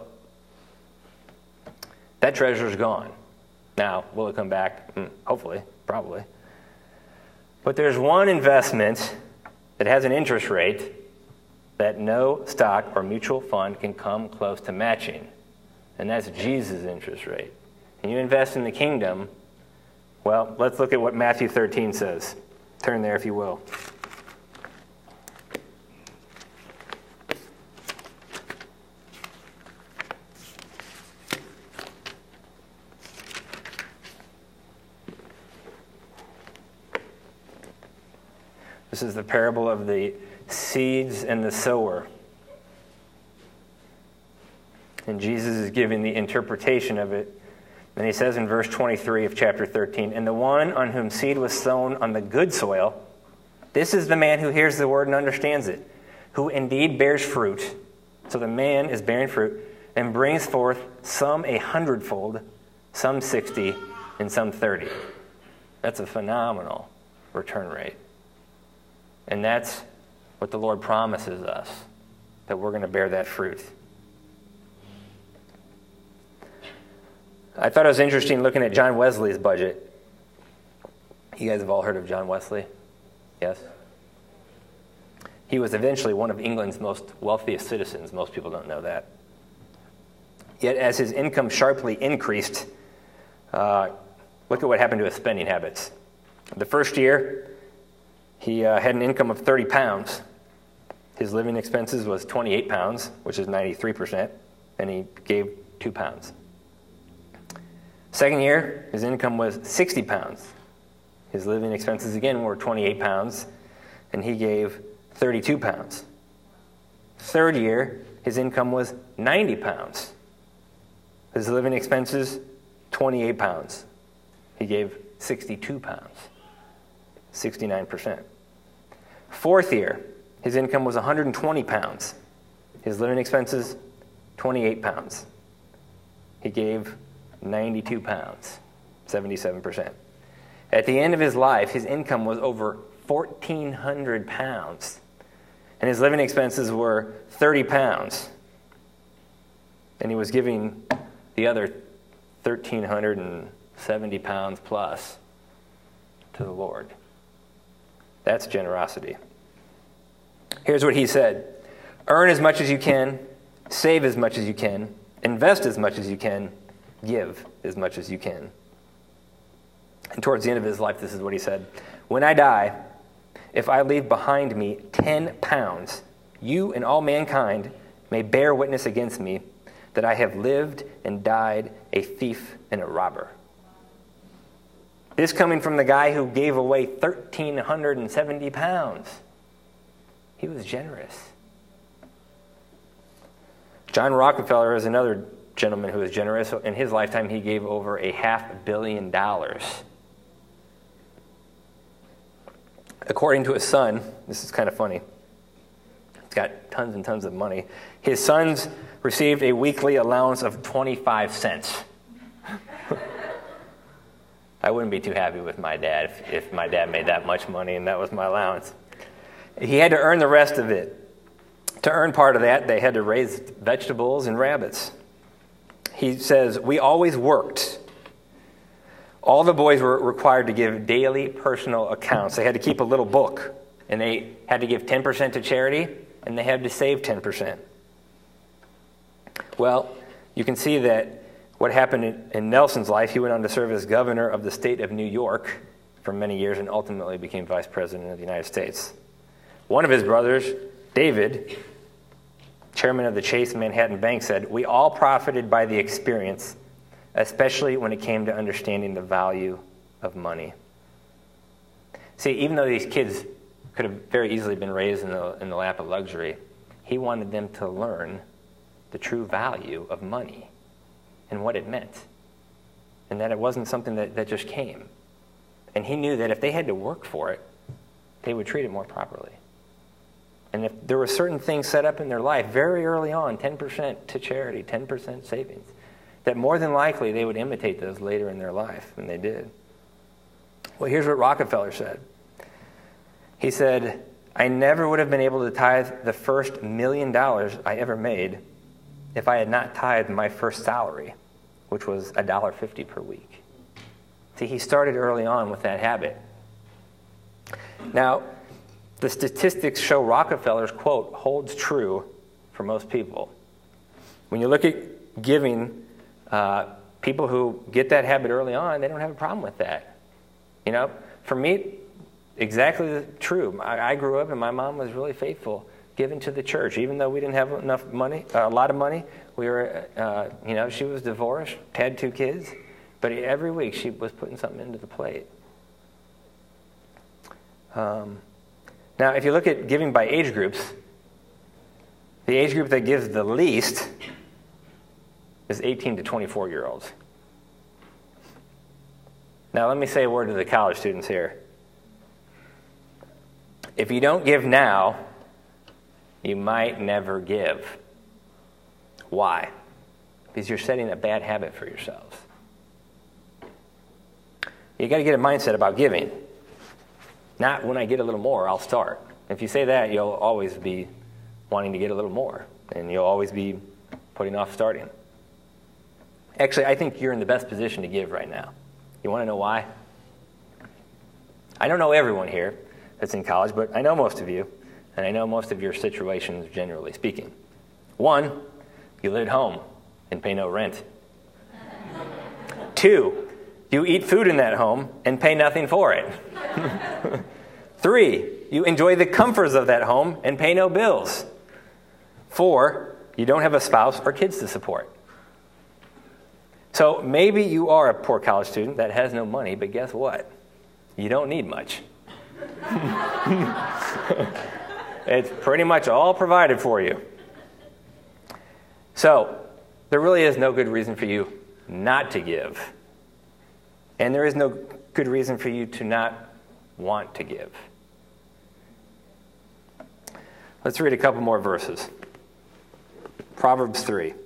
That treasure's gone. Now, will it come back? Hopefully, probably. But there's one investment that has an interest rate that no stock or mutual fund can come close to matching. And that's Jesus' interest rate. And you invest in the kingdom, well, let's look at what Matthew thirteen says. Turn there if you will. This is the parable of the seeds and the sower. And Jesus is giving the interpretation of it. And he says in verse twenty-three of chapter thirteen, and the one on whom seed was sown on the good soil, this is the man who hears the word and understands it, who indeed bears fruit. So the man is bearing fruit and brings forth some a hundredfold, some sixty, and some thirty. That's a phenomenal return rate. And that's what the Lord promises us, that we're going to bear that fruit. I thought it was interesting looking at John Wesley's budget. You guys have all heard of John Wesley? Yes? He was eventually one of England's most wealthiest citizens. Most people don't know that. Yet as his income sharply increased, uh, look at what happened to his spending habits. The first year, he uh, had an income of thirty pounds. His living expenses was twenty-eight pounds, which is ninety-three percent, and he gave two pounds. Second year, his income was sixty pounds. His living expenses again were twenty-eight pounds, and he gave thirty-two pounds. Third year, his income was ninety pounds. His living expenses, twenty-eight pounds. He gave sixty-two pounds, sixty-nine percent. Fourth year, his income was one hundred twenty pounds. His living expenses, twenty-eight pounds. He gave ninety-two pounds, seventy-seven percent. At the end of his life, his income was over fourteen hundred pounds, and his living expenses were thirty pounds. And he was giving the other one thousand three hundred seventy pounds plus to the Lord. That's generosity. Here's what he said. Earn as much as you can, save as much as you can, invest as much as you can, give as much as you can. And towards the end of his life, this is what he said. When I die, if I leave behind me ten pounds, you and all mankind may bear witness against me that I have lived and died a thief and a robber. This coming from the guy who gave away one thousand three hundred seventy pounds. He was generous. John Rockefeller is another gentleman who was generous. In his lifetime, he gave over a half billion dollars. According to his son, this is kind of funny. He's got tons and tons of money. His sons received a weekly allowance of twenty-five cents. I wouldn't be too happy with my dad if, if my dad made that much money and that was my allowance. He had to earn the rest of it. To earn part of that, they had to raise vegetables and rabbits. He says, we always worked. All the boys were required to give daily personal accounts. They had to keep a little book, and they had to give ten percent to charity, and they had to save ten percent. Well, you can see that what happened in, in Nelson's life, he went on to serve as governor of the state of New York for many years and ultimately became vice president of the United States. One of his brothers, David, chairman of the Chase Manhattan Bank, said, we all profited by the experience, especially when it came to understanding the value of money. See, even though these kids could have very easily been raised in the, in the lap of luxury, he wanted them to learn the true value of money and what it meant, and that it wasn't something that, that just came. And he knew that if they had to work for it, they would treat it more properly. And if there were certain things set up in their life very early on, ten percent to charity, ten percent savings, that more than likely they would imitate those later in their life, and they did. Well, here's what Rockefeller said. He said, I never would have been able to tithe the first million dollars I ever made if I had not tithed my first salary, which was one dollar fifty per week. See, he started early on with that habit. Now, the statistics show Rockefeller's quote holds true for most people. When you look at giving, uh, people who get that habit early on, they don't have a problem with that. You know, for me, exactly true. I, I grew up and my mom was really faithful, giving to the church, even though we didn't have enough money, uh, a lot of money. We were, uh, you know, she was divorced, had two kids, but every week she was putting something into the plate. Um, now, if you look at giving by age groups, the age group that gives the least is eighteen to twenty-four year olds. Now, let me say a word to the college students here. If you don't give now, you might never give. Why? Because you're setting a bad habit for yourselves. You got to get a mindset about giving. Not when I get a little more, I'll start. If you say that, you'll always be wanting to get a little more, and you'll always be putting off starting. Actually, I think you're in the best position to give right now. You want to know why? I don't know everyone here that's in college, but I know most of you, and I know most of your situations, generally speaking. One, you live at home and pay no rent. Two, you eat food in that home and pay nothing for it. Three, you enjoy the comforts of that home and pay no bills. Four, you don't have a spouse or kids to support. So maybe you are a poor college student that has no money, but guess what? You don't need much. It's pretty much all provided for you. So there really is no good reason for you not to give. And there is no good reason for you to not want to give. Let's read a couple more verses. Proverbs three.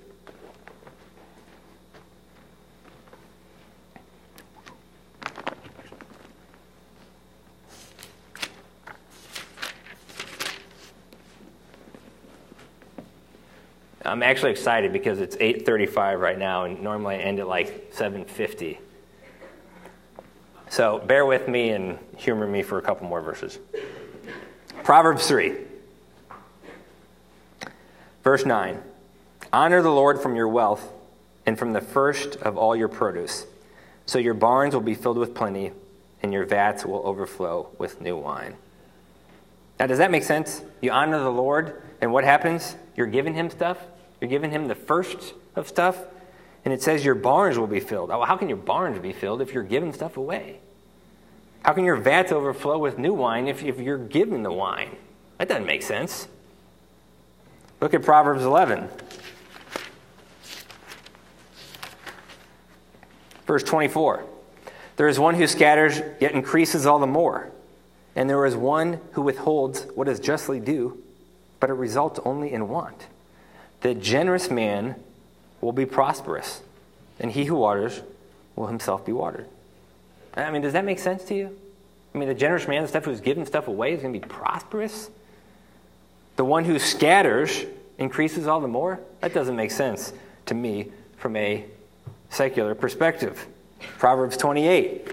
I'm actually excited because it's eight thirty-five right now, and normally I end at like seven fifty. So bear with me and humor me for a couple more verses. Proverbs three. Verse nine. Honor the Lord from your wealth and from the first of all your produce. So your barns will be filled with plenty, and your vats will overflow with new wine. Now, does that make sense? You honor the Lord, and what happens? You're giving him stuff. You're giving him the first of stuff. And it says your barns will be filled. Oh, how can your barns be filled if you're giving stuff away? How can your vats overflow with new wine if, if you're giving the wine? That doesn't make sense. Look at Proverbs eleven. Verse twenty-four. There is one who scatters, yet increases all the more. And there is one who withholds what is justly due, but it results only in want. The generous man will be prosperous, and he who waters will himself be watered. I mean, does that make sense to you? I mean, the generous man, the stuff who's giving stuff away, is going to be prosperous? The one who scatters increases all the more? That doesn't make sense to me from a secular perspective. Proverbs twenty-eight.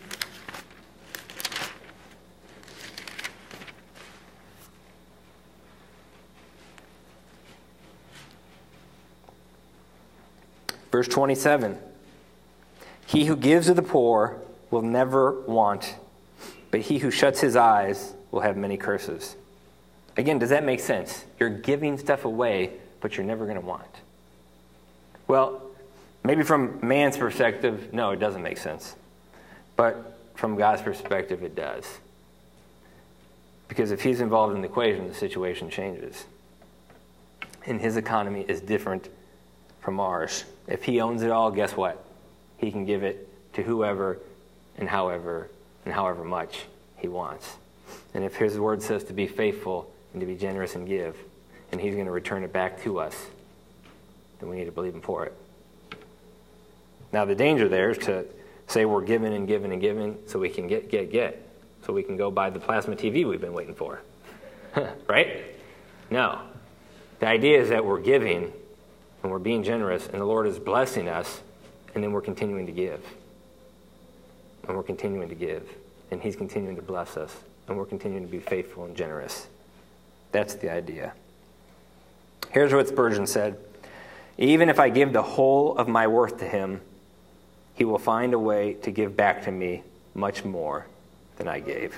Verse twenty-seven. He who gives to the poor will never want, but he who shuts his eyes will have many curses. Again, does that make sense? You're giving stuff away, but you're never going to want. Well, maybe from man's perspective, no, it doesn't make sense. But from God's perspective, it does. Because if he's involved in the equation, the situation changes. And his economy is different from ours. If he owns it all, guess what? He can give it to whoever and however and however much he wants. And if his word says to be faithful and to be generous and give, and he's going to return it back to us, then we need to believe him for it. Now, the danger there is to say we're giving and giving and giving so we can get, get, get. So we can go buy the plasma T V we've been waiting for. Right? No. The idea is that we're giving and we're being generous and the Lord is blessing us, and then we're continuing to give. And we're continuing to give. And he's continuing to bless us. And we're continuing to be faithful and generous. That's the idea. Here's what Spurgeon said. Even if I give the whole of my worth to him, he will find a way to give back to me much more than I gave.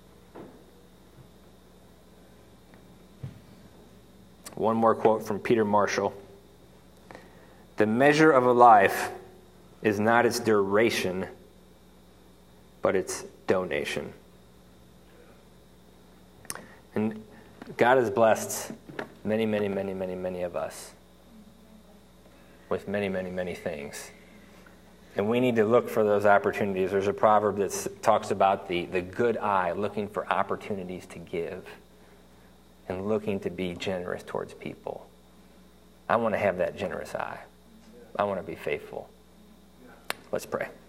One more quote from Peter Marshall. The measure of a life is not its duration, but its donation. And God has blessed many, many, many, many, many of us with many, many, many things. And we need to look for those opportunities. There's a proverb that talks about the, the good eye looking for opportunities to give and looking to be generous towards people. I want to have that generous eye. I want to be faithful. Let's pray.